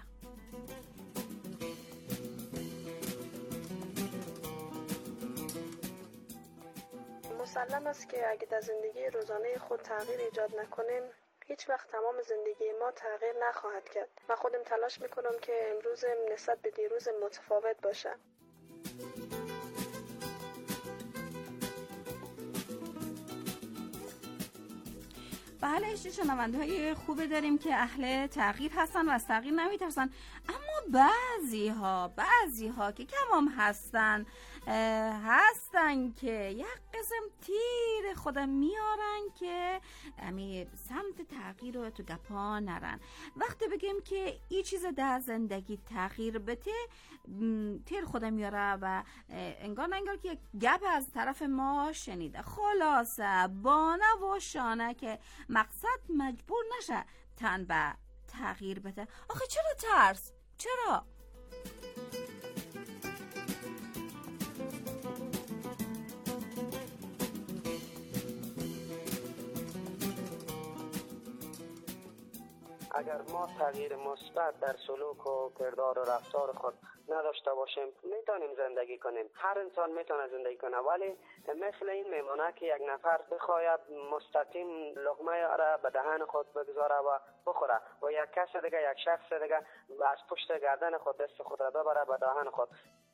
مسلم است که اگه در زندگی روزانه خود تغییر ایجاد نکنیم، هیچ وقت تمام زندگی ما تغییر نخواهد کرد. من خودم تلاش میکنم که امروز نسبت به دیروز متفاوت باشه. بله، شنونده های خوبه داریم که اهل تغییر هستن و از تغییر نمیترسن، اما بعضی ها که کمام هستن که یک قسم تیر خودم میارن که سمت تغییر رو تو گپا نرن. وقتی بگیم که این چیز در زندگی تغییر بده، تیر خودم میاره و انگار که گپ از طرف ما شنیده. خلاصه بانه و شانه که مقصد مجبور نشه تن به تغییر بده. آخه چرا ترس؟ چرا؟ اگر ما تغییر مثبت در سلوک و کردار و رفتار خود نداشته باشیم میتونیم زندگی کنیم. هر انسان میتونه زندگی کنه، ولی مثل این میمونه که یک نفر بخواید مستقیم لقمه را به دهن خود بگذاره و بخوره و یک کس دیگه، یک شخص دیگه از پشت گردن خود دست خود را ببره به دهن خود.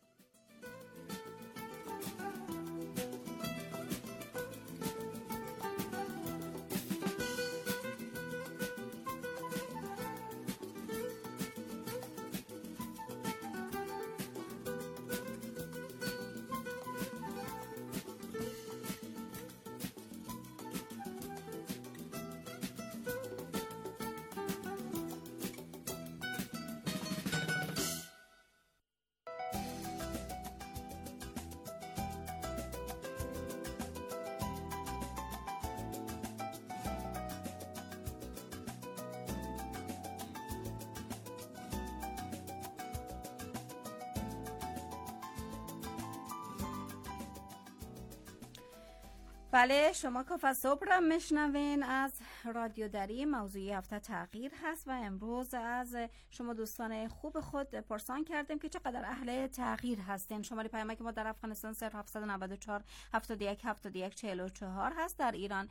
بله، شما کافه صبح را میشنوین از رادیو دری. موضوعی هفته تغییر هست و امروز از شما دوستان خوب خود پرسان کردیم که چقدر اهل تغییر هستین. شماره پیامک ما در افغانستان 0794 71 71 44 هست، در ایران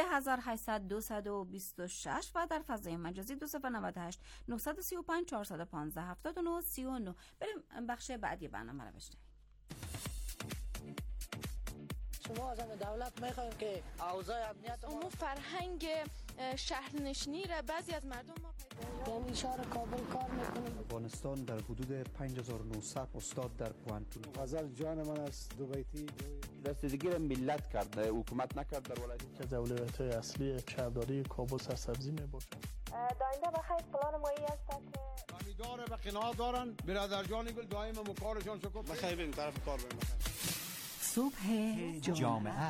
3800 و در فضای مجازی 2098 935 415 79 39. بریم بخش بعدی برنامه را بشنویم. شما از دولت میخوایم که اوضاع امنیت ما فرهنگ شهرنشینی را بعضی از مردم ما یعنی شهر کابل کار میکنیم. افغانستان در حدود 5900 استاد در پوانتون. غزل جان من است دو بیتی رسیدگی را ملت کرده، حکومت نکرد در ولایت که اولویت‌های اصلی شهرداری کابل سرسبزی میباشد. داینده بخیر پلان مایی است که امیدواره به قناعت دارن برادر جان گل دائم مکارشان شکر بخیر بریم طرف کار بریم. صبح جامعه.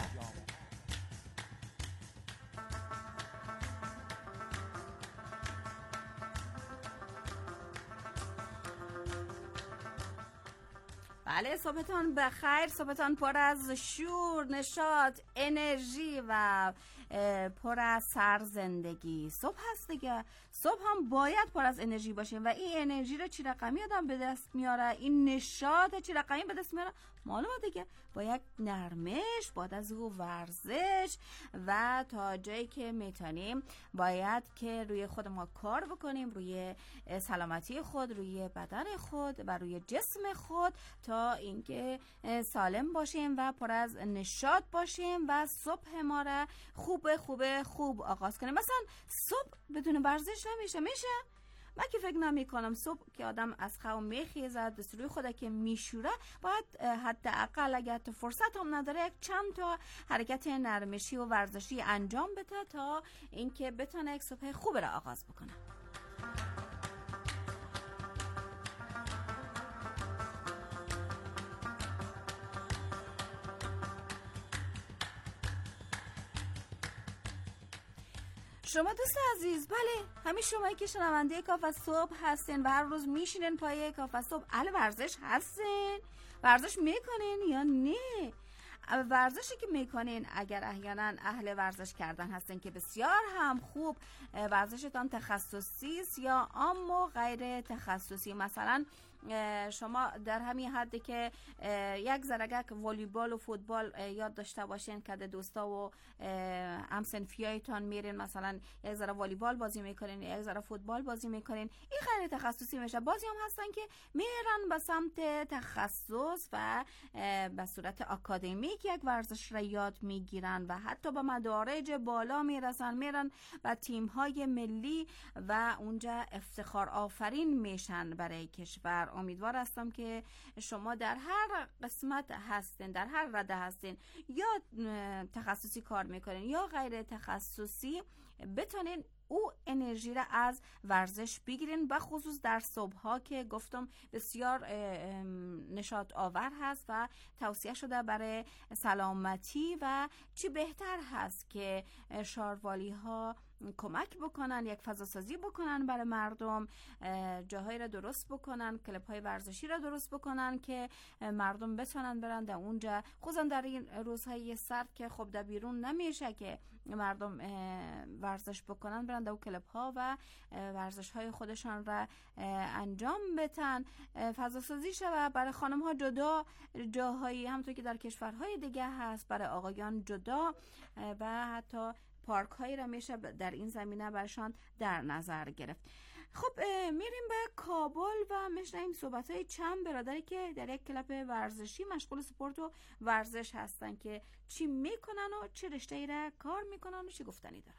بله، صبحتان بخیر، صبحتان پر از شور، نشاط، انرژی و پر از سرزندگی. صبح هست دیگه، صبح هم باید پر از انرژی باشه و این انرژی رو چی رقمی آدم به دست میاره، این نشاط چی رقمی به دست میاره، معلومه دیگه با یک نرمش، بعد از او ورزش و تا جایی که میتونیم باید که روی خود ما کار بکنیم، روی سلامتی خود، روی بدن خود و روی جسم خود، تا اینکه سالم باشیم و پر از نشاط باشیم و صبح ما را خوب آغاز کنیم. مثلا صبح بدون ورزش نمیشه. من که فکر نمی کنم صبح که آدم از خواب میخیزد دست روی خود که میشوره، باید حداقل اگر تو فرصت هم نداره یک چند تا حرکت نرمشی و ورزشی انجام بده تا اینکه بتونه یک صبح خوب را آغاز بکنه. شما دوست عزیز، بله، همین شمایی که شنونده کافه صبح هستین و هر روز میشینن پای کافه صبح، اهل ورزش هستین؟ ورزش میکنین یا نه؟ ورزشی که میکنین اگر احیانا اهل ورزش کردن هستین که بسیار هم خوب، ورزشتان تخصصی است یا اما غیر تخصصی. مثلا شما در همین حدی که یک زرگک والیبال و فوتبال یاد داشته باشین که دوستا و همسنفیایتان میرین، مثلا یک ذره والیبال بازی میکنین، یک ذره فوتبال بازی میکنین، این غیر تخصصی میشه. بعضی هم هستن که میرن به سمت تخصص و به صورت آکادمیک یک ورزش را یاد میگیرن و حتی به مدارج بالا میرسن، میرن به تیم های ملی و اونجا افتخار آفرین میشن برای کشور. امیدوار هستم که شما در هر قسمت هستین، در هر رده هستین، یا تخصصی کار میکنین یا غیر تخصصی، بتونین او انرژی را از ورزش بگیرین، بخصوص در صبح ها که گفتم بسیار نشاط آور هست و توصیه شده برای سلامتی. و چی بهتر هست که شاروالی ها کمک بکنن، یک فضا سازی بکنن برای مردم، جاهایی را درست بکنن، کلب های ورزشی را درست بکنن که مردم بتونن برن در اونجا، خصوصا در این روزهای سرد که خب در بیرون نمیشه که مردم ورزش بکنن، برن در کلب ها و ورزش های خودشان را انجام بدن. فضا سازی شود برای خانم ها جدا، جاهایی همونطور که در کشورهای دیگه هست برای آقایان جدا، و حتی پارک هایی را میشه در این زمینه برشان در نظر گرفت. خب میریم به کابل و میشنیم صحبت های چند برادری که در یک کلب ورزشی مشغول سپورت و ورزش هستن که چی میکنن و چه رشته ای را کار میکنن و چی گفتنی دارن.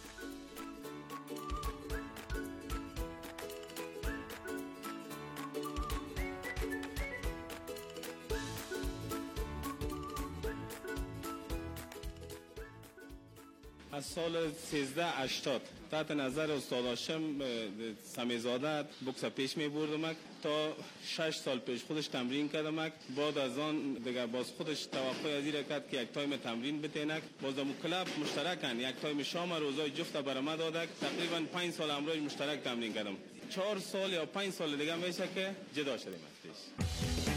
از سال 1380 تحت نظر استاد هاشم سمیزاده بوکس پیش می بردم تا 6 سال پیش خودش تمرین کردم. بعد از آن دیگه باز خودش توقع از این کرد که یک تایم تمرین بتینک. باز در کلاب مشترکن یک تایم شام روزای جفت برام دادک. تقریبا 5 سال امروز مشترک تمرین کردم. 4 سال یا 5 سال دیگه میشه که جدا شدیم ازش.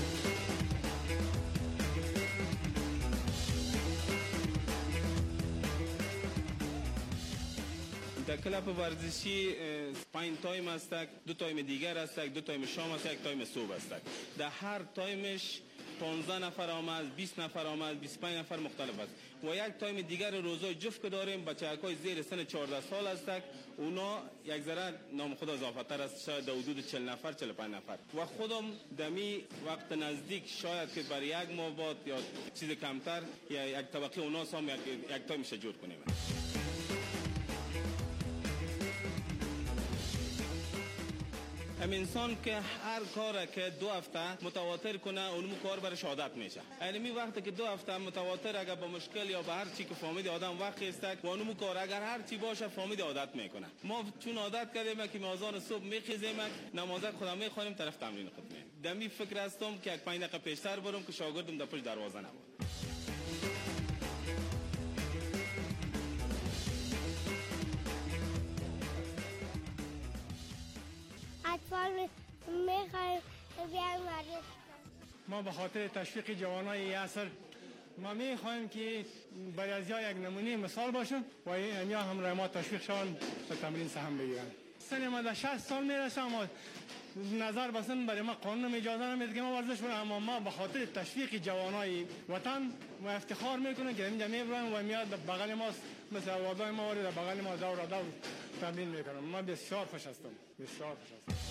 در کلاب ورزشی 5 تایم است، 2 تایم دیگر است، 2 تایم شام است، 1 تایم صبح است. در هر تایمش 15 نفر آمد، 20 نفر آمد، 25 نفر مختلف است. و یک تایم دیگر روزای جفت که داریم بچه‌های زیر سن 14 سال است، اونا یک ذره نام خود اضافه تر است، شاید در حدود 40 نفر 45 نفر. و خودم دمی وقت نزدیک شاید که برای یک ماه بعد یا چیز کمتر یا یک طبقه اونا هم یک تایم جور کنیم. انسان که هر کار که 2 هفته متواتر کنه اونم کار برای عادت میشه. یعنی وقتی که 2 هفته متواتر اگر با مشکل یا به هر چی که فهمید آدم وقت است و اونم کار اگر هر چی باشه فهمید عادت میکنه. ما چون عادت کردیم که اذان صبح میخیزیم نماز خدا میخونیم طرف تمرین خود میریم. دمی فکر هستم که یک 5 دقیقه پیشتر برم که شاگردم در پشت دروازه نبود. اطفال میخوایم بیایم ورزش. ما به خاطر تشویق جوانای عصر ما میخوایم که برای ازیا یک نمونه مثال باشن و اینیا هم رای ما تشویق شون به تمرین سهم بگیرن. سن ما در 60 سال میرسه اما نظر بسن برای ما قانون اجازه نمیده که ما ورزش کنیم، اما ما به خاطر تشویق جوانای وطن و افتخار میکنیم که اینجا میبرن و میاد بغل ما مثل وادای ما وارد بغل ما دور تمرین میکنم. ما بسیار خوش هستم، بسیار خوش هستم.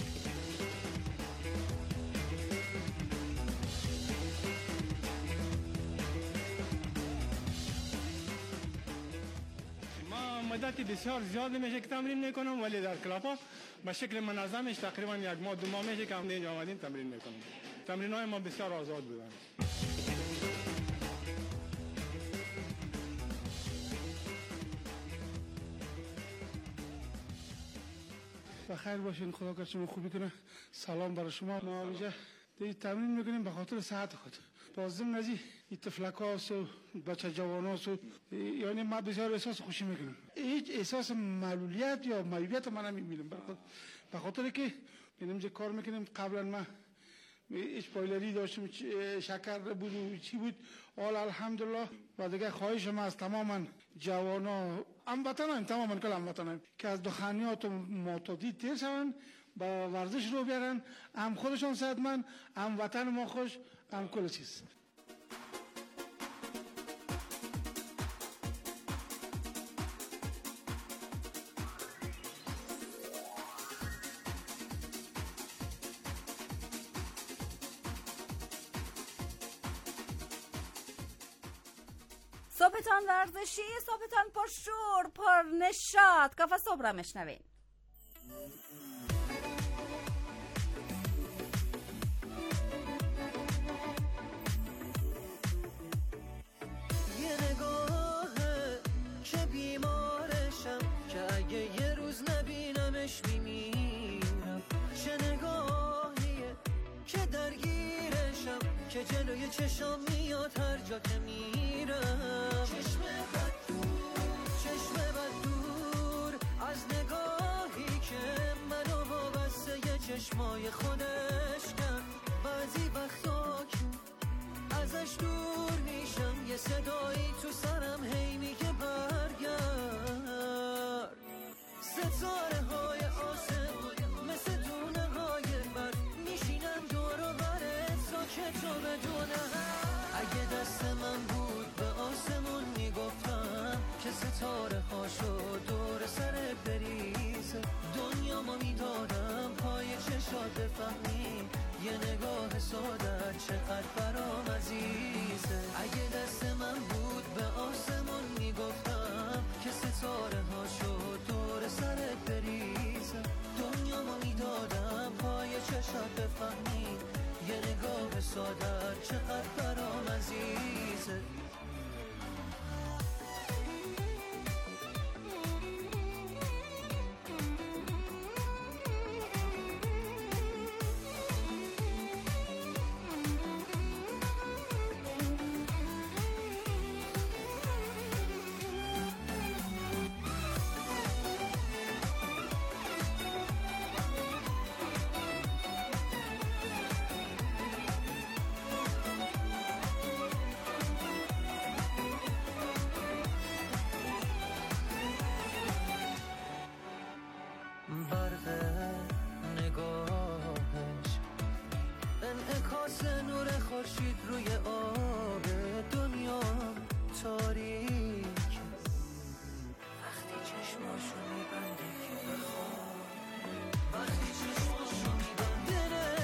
ما مدت بسیار زیاد میشه که تمرین میکنم، ولی در کلاپا به شکل منظمش تقریبا 1 ماه 2 ماه میشه که هم اینجا آمدیم تمرین میکنم. تمرین های ما بسیار آزاد بودن. بخیر باشین، خدا که شما خوبی کنه. سلام برای شما. ما اینجا تمرین میکنیم به خاطر صحت خود. بازم نزی این تفلکاس و بچه جواناس و یعنی ما بسیار احساس خوشی میکنیم. هیچ احساس معلولیت یا معیوبیت ما نمیبینیم، به خاطر که اینجا کار میکنیم. قبلا ما هیچ پایلری داشتیم، شکر بود و چی بود، حال الحمدلله. و دیگه خواهش ما از تماما جوانا هموطنان، تماما کل هموطنان که از دخانیات و معتادی تیر شون، با ورزش رو بیارن، هم خودشون صحتمند، هم وطن ما خوش، هم کل چیز. صبحتان ورزشی، صبحتان پر شور، پر نشاط. کافه صبح را مشنوین. یه نگاهه که بیمارشم، که اگه یه روز نبینمش میمیرم. چه نگاهیه که درگیرشم، که جلوی چشام میاد هر جا که میرم. چشم بد دور چشمای خودش کرد. بعضی وقتا که ازش دور میشم یه صدایی تو سرم هی میگه برگرد. ستاره های آسمون مثل دونه های برد میشینن دور و برت ساکت و بدونه. اگه دست من بود به آسمون میگفتم که ستاره هاشو دور سر بریزه. دنیا ما میدادم پای چشات بفهمی یه نگاه ساده چقدر برام عزیزه. اگه دست من بود به آسمون میگفتم که ستاره هاشو دور سرت بریزه. دنیا ما میدادم پای چشات بفهمی یه نگاه ساده چقدر برام عزیزه. نور خورشید روی آب دنیا تاریک. وقتی چشماشو میبنده که بخواب، وقتی چشماشو میبنده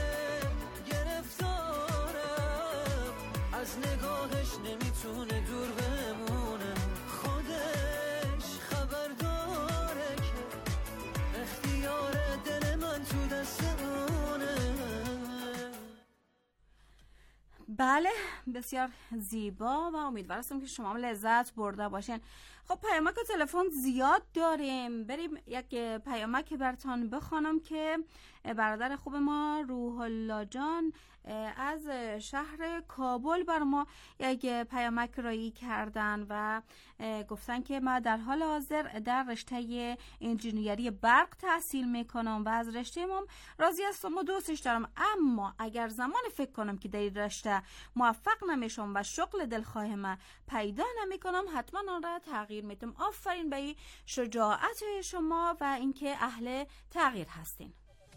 گرفتارم از نگاهش نمیتونه دور بمونه. خودش خبر داره که اختیار دل من تو دست اونه. بله، بسیار زیبا و امیدوارم که شما هم لذت برده باشین. خب پیامک و تلفن زیاد داریم، بریم یک پیامک براتون بخوانم که برادر خوب ما روح الله جان از شهر کابل بر ما یک پیامک رایی کردن و گفتن که ما در حال حاضر در رشته انجینیری برق تحصیل میکنم و از رشته ما راضی هستم و دوستش دارم، اما اگر زمان فکر کنم که در این رشته موفق نمیشم و شغل دلخواه ما پیدا نمیکنم حتما آن را تغییر میدم. آفرین به شجاعت شما و اینکه اهل تغییر هستین.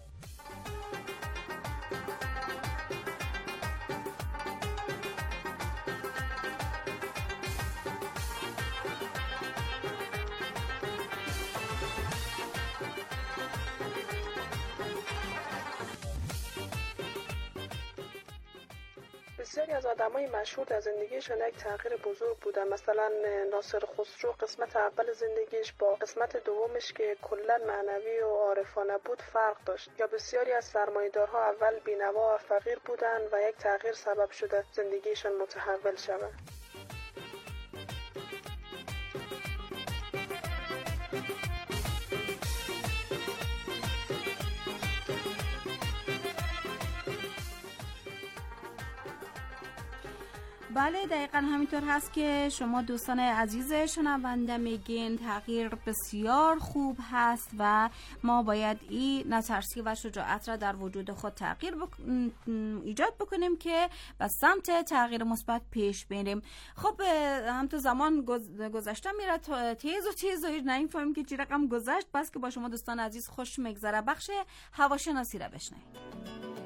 بسیاری از آدمای مشهور در زندگیشون یک تغییر بزرگ بودن. مثلا ناصر خسرو قسمت اول زندگیش با قسمت دومش که کلا معنوی و عارفانه بود فرق داشت. یا بسیاری از سرمایه‌دارها اول بی‌نوا و فقیر بودن و یک تغییر سبب شده زندگیشون متحول شود. بله دقیقا همینطور هست که شما دوستان عزیز شنونده میگین تغییر بسیار خوب هست و ما باید این نترسی و شجاعت را در وجود خود ایجاد بکنیم که به سمت تغییر مثبت پیش بریم. خب هم تو زمان گذشته میره تیز و نمیفهمیم که چی رقم گذشت. بس که با شما دوستان عزیز خوش میگذره. بخش هواشناسی را بشنوید.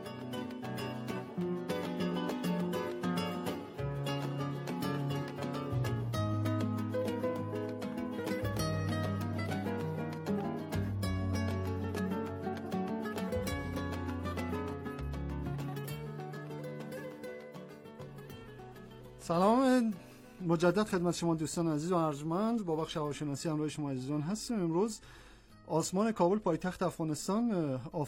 سلام مجدد خدمت شما دوستان عزیز و ارجمند. با بخش هواشناسی همراه شما عزیزان هستیم. امروز آسمان کابل پایتخت افغانستان